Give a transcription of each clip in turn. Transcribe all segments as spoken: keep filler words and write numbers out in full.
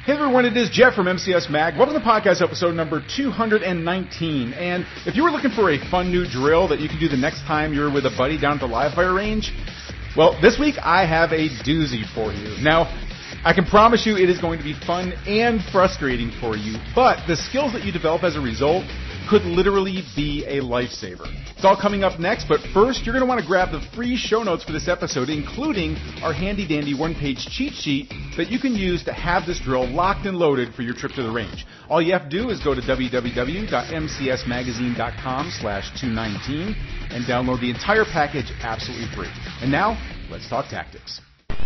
Hey everyone, it is Jeff from M C S Mag. Welcome to podcast episode number two hundred nineteen. And if you were looking for a fun new drill that you can do the next time you're with a buddy down at the live fire range, well, this week I have a doozy for you. Now, I can promise you it is going to be fun and frustrating for you, but the skills that you develop as a result could literally be a lifesaver. It's all coming up next, but first you're going to want to grab the free show notes for this episode, including our handy-dandy one-page cheat sheet that you can use to have this drill locked and loaded for your trip to the range. All you have to do is go to w w w dot m c s magazine dot com slash two nineteen and download the entire package absolutely free. And now, let's talk tactics.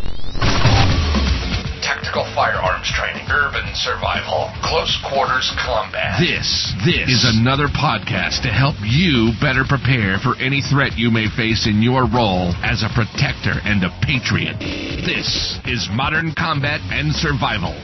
Tactical firearms training, urban survival, close quarters combat. This, this is another podcast to help you better prepare for any threat you may face in your role as a protector and a patriot. This is Modern Combat and Survival.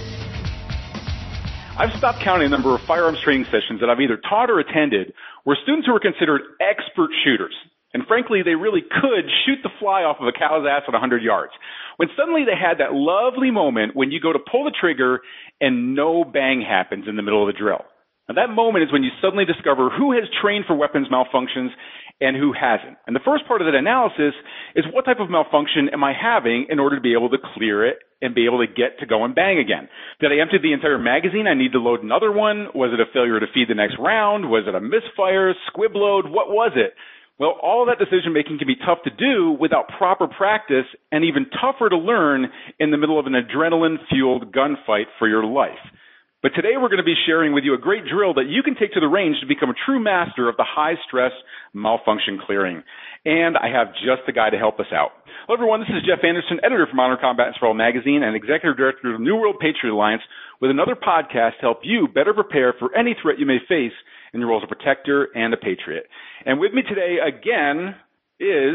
I've stopped counting the number of firearms training sessions that I've either taught or attended where students who were considered expert shooters, and frankly, they really could shoot the fly off of a cow's ass at one hundred yards, when suddenly they had that lovely moment when you go to pull the trigger and no bang happens in the middle of the drill. Now, that moment is when you suddenly discover who has trained for weapons malfunctions and who hasn't. And the first part of that analysis is what type of malfunction am I having in order to be able to clear it and be able to get to go and bang again? Did I empty the entire magazine? I need to load another one? Was it a failure to feed the next round? Was it a misfire, squib load? What was it? Well, all of that decision-making can be tough to do without proper practice and even tougher to learn in the middle of an adrenaline-fueled gunfight for your life. But today we're going to be sharing with you a great drill that you can take to the range to become a true master of the high-stress malfunction clearing. And I have just the guy to help us out. Hello, everyone. This is Jeff Anderson, editor for Modern Combat and Survival Magazine and executive director of the New World Patriot Alliance, with another podcast to help you better prepare for any threat you may face in your role as a protector and a patriot. And with me today again is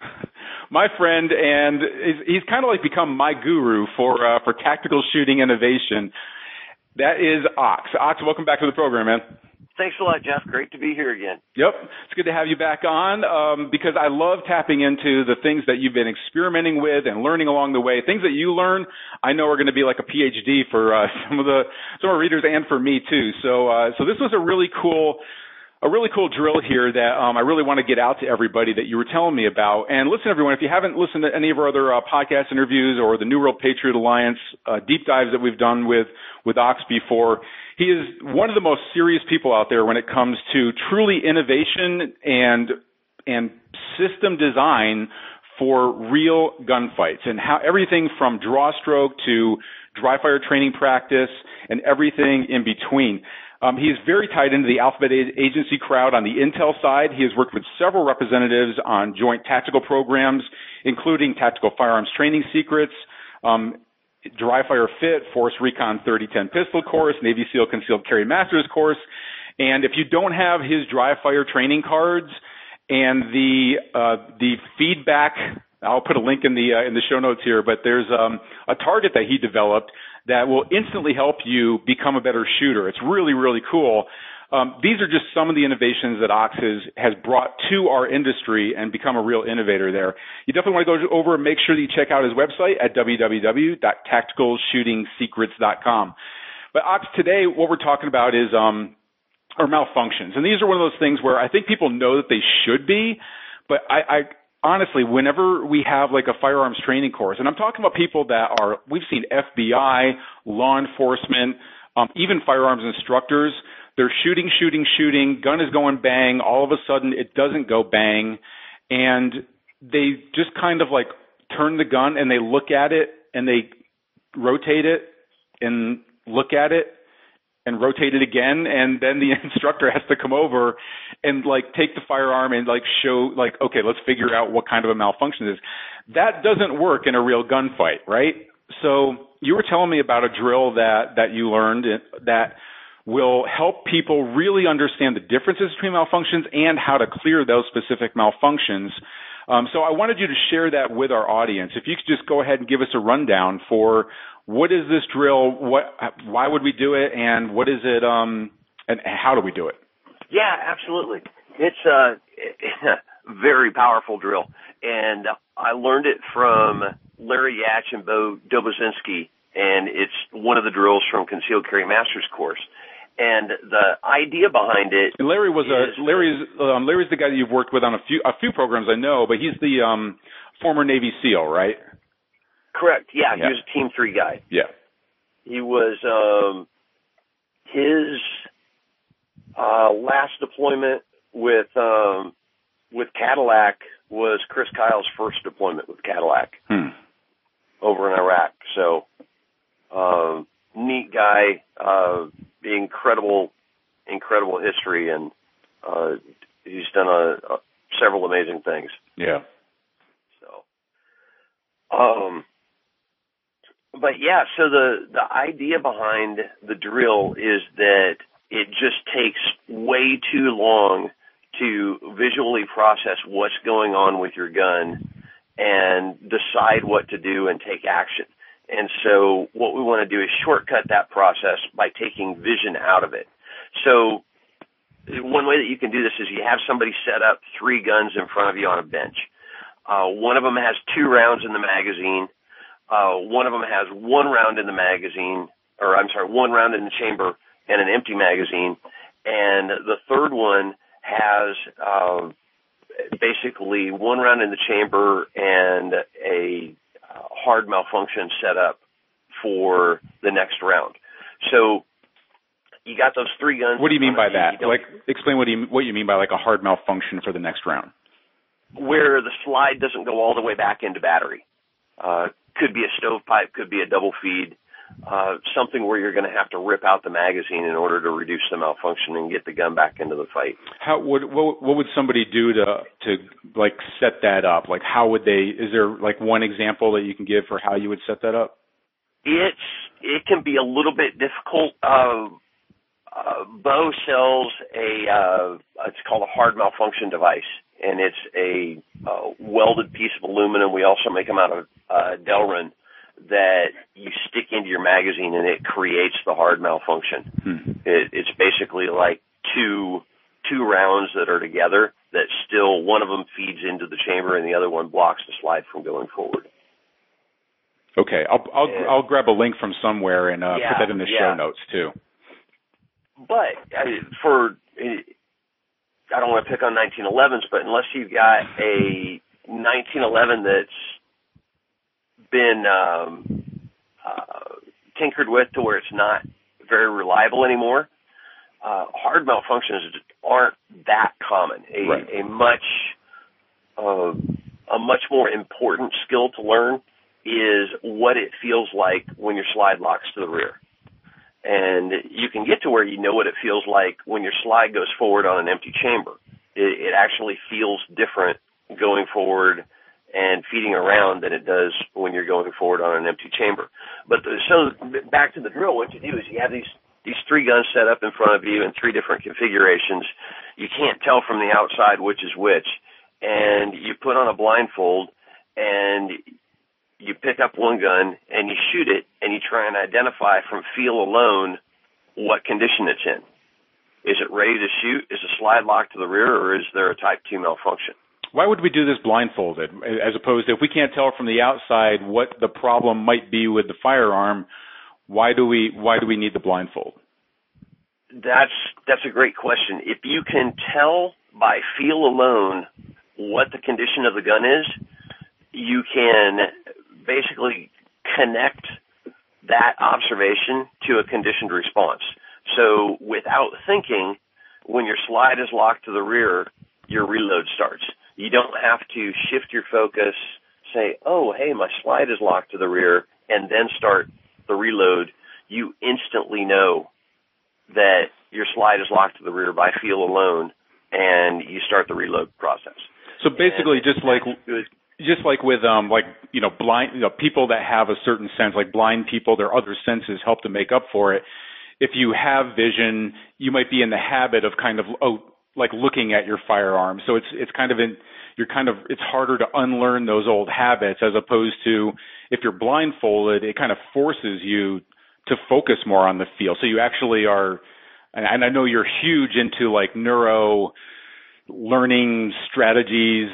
my friend, and he's kind of like become my guru for uh, for tactical shooting innovation. That is Ox. Ox, welcome back to the program, man. Thanks a lot, Jeff. Great to be here again. Yep. It's good to have you back on um, because I love tapping into the things that you've been experimenting with and learning along the way. Things that you learn, I know are going to be like a P H D for uh, some of the some of our readers and for me too. So uh, so this was a really cool a really cool drill here that um, I really want to get out to everybody that you were telling me about. And listen, everyone, if you haven't listened to any of our other uh, podcast interviews or the New World Patriot Alliance uh, deep dives that we've done with with Ox before, he is one of the most serious people out there when it comes to truly innovation and and system design for real gunfights, and how everything from draw stroke to dry fire training practice and everything in between. Um, he is very tied into the Alphabet Agency crowd on the intel side. He has worked with several representatives on joint tactical programs, including Tactical Firearms Training Secrets, um, Dry Fire Fit, Force Recon thirty ten Pistol Course, Navy SEAL Concealed Carry Masters Course. And if you don't have his dry fire training cards and the uh, the feedback, I'll put a link in the uh, in the show notes here, but there's um, a target that he developed that will instantly help you become a better shooter. It's really, really cool. Um, these are just some of the innovations that Ox has, has brought to our industry and become a real innovator there. You definitely want to go over and make sure that you check out his website at w w w dot tactical shooting secrets dot com. But Ox, today what we're talking about is um, are malfunctions. And these are one of those things where I think people know that they should be, but I, I honestly, whenever we have like a firearms training course, and I'm talking about people that are, we've seen F B I, law enforcement, um, even firearms instructors, they're shooting, shooting, shooting, gun is going bang, all of a sudden it doesn't go bang, and they just kind of like turn the gun and they look at it and they rotate it and look at it and rotate it again, and then the instructor has to come over and like take the firearm and like show like, okay, let's figure out what kind of a malfunction it is. That doesn't work in a real gunfight, right? So you were telling me about a drill that, that you learned that will help people really understand the differences between malfunctions and how to clear those specific malfunctions. Um, so I wanted you to share that with our audience. If you could just go ahead and give us a rundown for what is this drill, what, why would we do it, and what is it, um, and how do we do it? Yeah, absolutely. It's a very powerful drill, and I learned it from Larry Yatch and Bo Dobozinski, and it's one of the drills from Concealed Carry Masters course. And the idea behind it. And Larry was is, a Larry's um, Larry's the guy that you've worked with on a few a few programs I know, but he's the um, former Navy SEAL, right? Correct. Yeah, yeah, he was a Team Three guy. Yeah, he was um, his uh, last deployment with um, with Cadillac was Chris Kyle's first deployment with Cadillac hmm. over in Iraq. So, um, neat guy. Uh, incredible, incredible history, and uh, he's done a, a, several amazing things. Yeah. So, um, but yeah, so the the idea behind the drill is that it just takes way too long to visually process what's going on with your gun and decide what to do and take action. And so what we want to do is shortcut that process by taking vision out of it. So one way that you can do this is you have somebody set up three guns in front of you on a bench. Uh, one of them has two rounds in the magazine. Uh, one of them has one round in the magazine, or I'm sorry, one round in the chamber and an empty magazine. And the third one has uh, basically one round in the chamber and a hard malfunction set up for the next round. So you got those three guns. What do you mean by that? Like, explain what you what you mean by like a hard malfunction for the next round. Where the slide doesn't go all the way back into battery. Uh, could be a stovepipe, could be a double feed, uh, something where you're going to have to rip out the magazine in order to reduce the malfunction and get the gun back into the fight. How would what, what would somebody do to to like set that up? Like, how would they? Is there like one example that you can give for how you would set that up? It's it can be a little bit difficult. Uh, uh, Bo sells a uh, it's called a hard malfunction device, and it's a uh, welded piece of aluminum. We also make them out of uh, Delrin that you stick into your magazine, and it creates the hard malfunction. Hmm. It, it's basically like two two rounds that are together that still one of them feeds into the chamber, and the other one blocks the slide from going forward. Okay, I'll I'll, and, I'll grab a link from somewhere and uh, yeah, put that in the yeah. show notes too. But uh, for I don't want to pick on nineteen elevens, but unless you've got a nineteen eleven that's been um, uh, tinkered with to where it's not very reliable anymore, uh, hard malfunctions aren't that common. A, right. a much uh, a much more important skill to learn is what it feels like when your slide locks to the rear. And you can get to where you know what it feels like when your slide goes forward on an empty chamber. It, it actually feels different going forward and feeding around than it does when you're going forward on an empty chamber. But the, so back to the drill, what you do is you have these these three guns set up in front of you in three different configurations. You can't tell from the outside which is which. And you put on a blindfold and you pick up one gun and you shoot it and you try and identify from feel alone what condition it's in. Is it ready to shoot? Is the slide locked to the rear, or is there a type two malfunction? Why would we do this blindfolded, as opposed to if we can't tell from the outside what the problem might be with the firearm? Why do we why do we need the blindfold? That's that's a great question. If you can tell by feel alone what the condition of the gun is, you can basically connect that observation to a conditioned response. So without thinking, when your slide is locked to the rear, your reload starts. You don't have to shift your focus, say, oh, hey, my slide is locked to the rear, and then start the reload. You instantly know that your slide is locked to the rear by feel alone, and you start the reload process. So basically, and just like just like with um like you know blind you know, people that have a certain sense, like blind people, their other senses help to make up for it. If you have vision, you might be in the habit of kind of oh like looking at your firearm. So it's it's kind of in you're kind of it's harder to unlearn those old habits, as opposed to if you're blindfolded, it kind of forces you to focus more on the feel. So you actually are, and I know you're huge into like neuro learning strategies,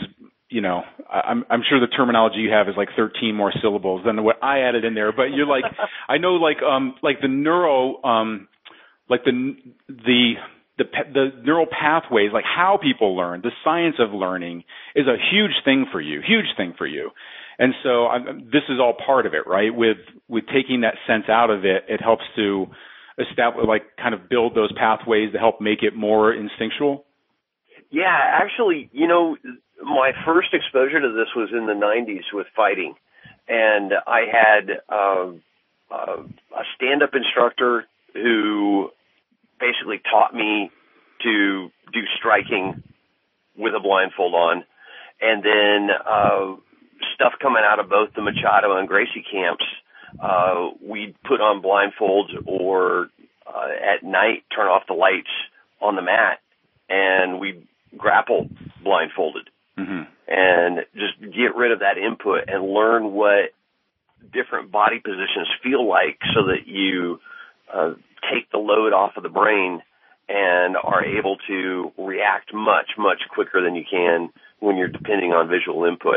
you know, I'm, I'm sure the terminology you have is like thirteen more syllables than what I added in there. But you're like, I know, like, um, like the neuro, um, like the the the the neural pathways, like how people learn, the science of learning is a huge thing for you, huge thing for you. And so I'm, this is all part of it, right? With with taking that sense out of it, it helps to establish, like, kind of build those pathways to help make it more instinctual. Yeah, actually, you know, my first exposure to this was in the nineties with fighting. And I had uh, uh, a stand-up instructor who basically taught me to do striking with a blindfold on. And then uh, stuff coming out of both the Machado and Gracie camps, uh, we'd put on blindfolds or uh, at night turn off the lights on the mat, and we'd grapple blindfolded. Mm-hmm. And just get rid of that input and learn what different body positions feel like so that you uh, take the load off of the brain and are able to react much, much quicker than you can when you're depending on visual input.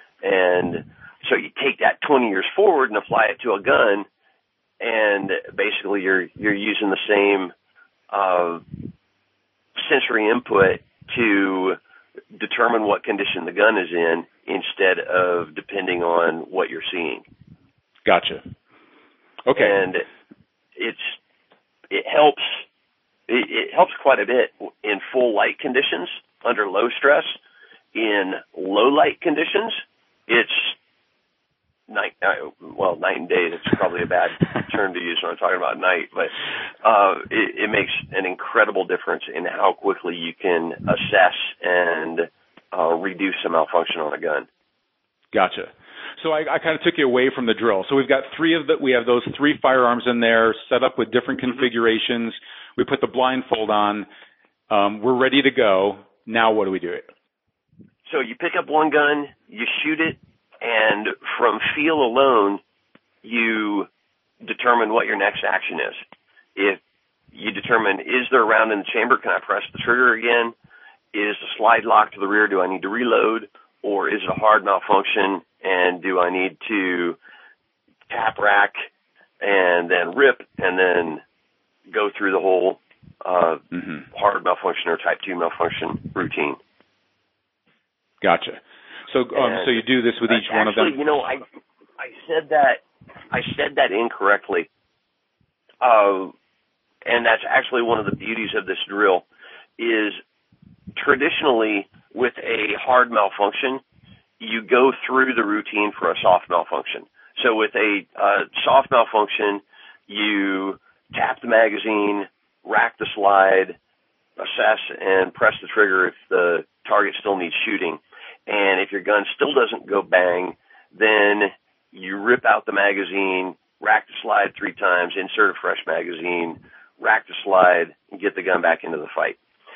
And so you take that twenty years forward and apply it to a gun, and basically you're you're using the same uh, sensory input to determine what condition the gun is in instead of depending on what you're seeing. Gotcha. Okay. And it's it helps it, it helps quite a bit in full light conditions under low stress. In low light conditions, it's night. Uh, well, night and day. That's probably a bad term to use when I'm talking about night, but uh, it, it makes an incredible difference in how quickly you can assess and uh, reduce a malfunction on a gun. Gotcha. So I, I kind of took you away from the drill. So we've got three of the, we have those three firearms in there set up with different configurations. We put the blindfold on. Um, we're ready to go. Now what do we do? So you pick up one gun, you shoot it, and from feel alone, you determine what your next action is. If you determine, is there a round in the chamber? Can I press the trigger again? Is the slide locked to the rear? Do I need to reload? Or is it a hard malfunction? And do I need to tap rack and then rip and then go through the whole uh, mm-hmm. hard malfunction or type two malfunction routine? Gotcha. So, um, so you do this with each actually, one of them? You know, I I said that I said that incorrectly, uh, and that's actually one of the beauties of this drill. Is traditionally with a hard malfunction, you go through the routine for a soft malfunction. So with a uh, soft malfunction, you tap the magazine, rack the slide, assess, and press the trigger if the target still needs shooting. And if your gun still doesn't go bang, then you rip out the magazine, rack the slide three times, insert a fresh magazine, rack the slide, and get the gun back into the fight.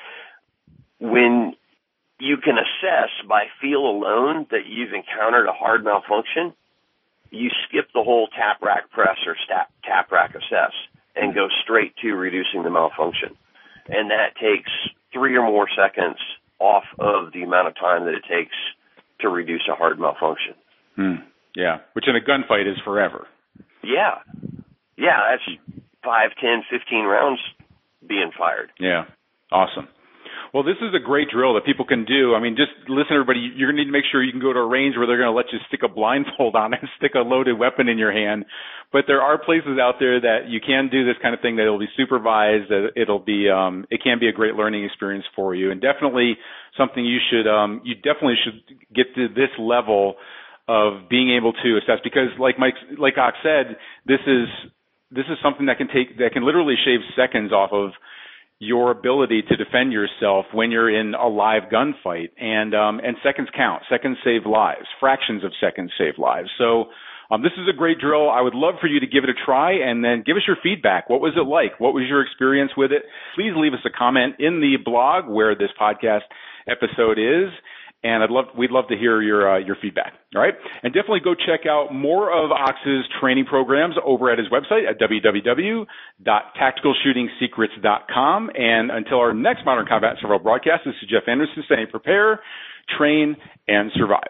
When you can assess by feel alone that you've encountered a hard malfunction, you skip the whole tap rack press or tap, tap rack assess and go straight to reducing the malfunction. And that takes three or more seconds off of the amount of time that it takes to reduce a hard malfunction. Hmm. Yeah, which in a gunfight is forever. Yeah. Yeah, that's five, ten, fifteen rounds being fired. Yeah, awesome. Well, this is a great drill that people can do. I mean, just listen, everybody, you're going to need to make sure you can go to a range where they're going to let you stick a blindfold on and stick a loaded weapon in your hand. But there are places out there that you can do this kind of thing that will be supervised, that it'll be, um, it can be a great learning experience for you, and definitely something you should, um, you definitely should get to this level of being able to assess, because like Mike, like Ox said, this is, this is something that can take, that can literally shave seconds off of your ability to defend yourself when you're in a live gunfight. And um, and seconds count. Seconds save lives. Fractions of seconds save lives. So um, this is a great drill. I would love for you to give it a try and then give us your feedback. What was it like? What was your experience with it? Please leave us a comment in the blog where this podcast episode is. And I'd love, we'd love to hear your uh, your feedback. All right, and definitely go check out more of Ox's training programs over at his website at w w w dot tactical shooting secrets dot com. And until our next Modern Combat Survival broadcast, this is Jeff Anderson saying, prepare, train, and survive.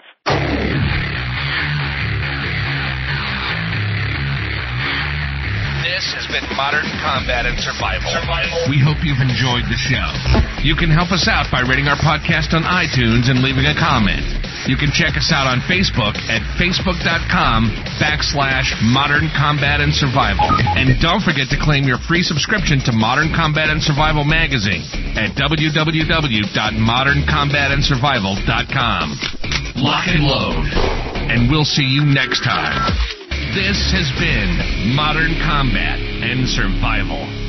This has been Modern Combat and Survival. Survival. We hope you've enjoyed the show. You can help us out by rating our podcast on iTunes and leaving a comment. You can check us out on Facebook at facebook.com backslash Modern Combat and Survival. And don't forget to claim your free subscription to Modern Combat and Survival magazine at w w w dot modern combat and survival dot com. Lock and load. And we'll see you next time. This has been Modern Combat and Survival.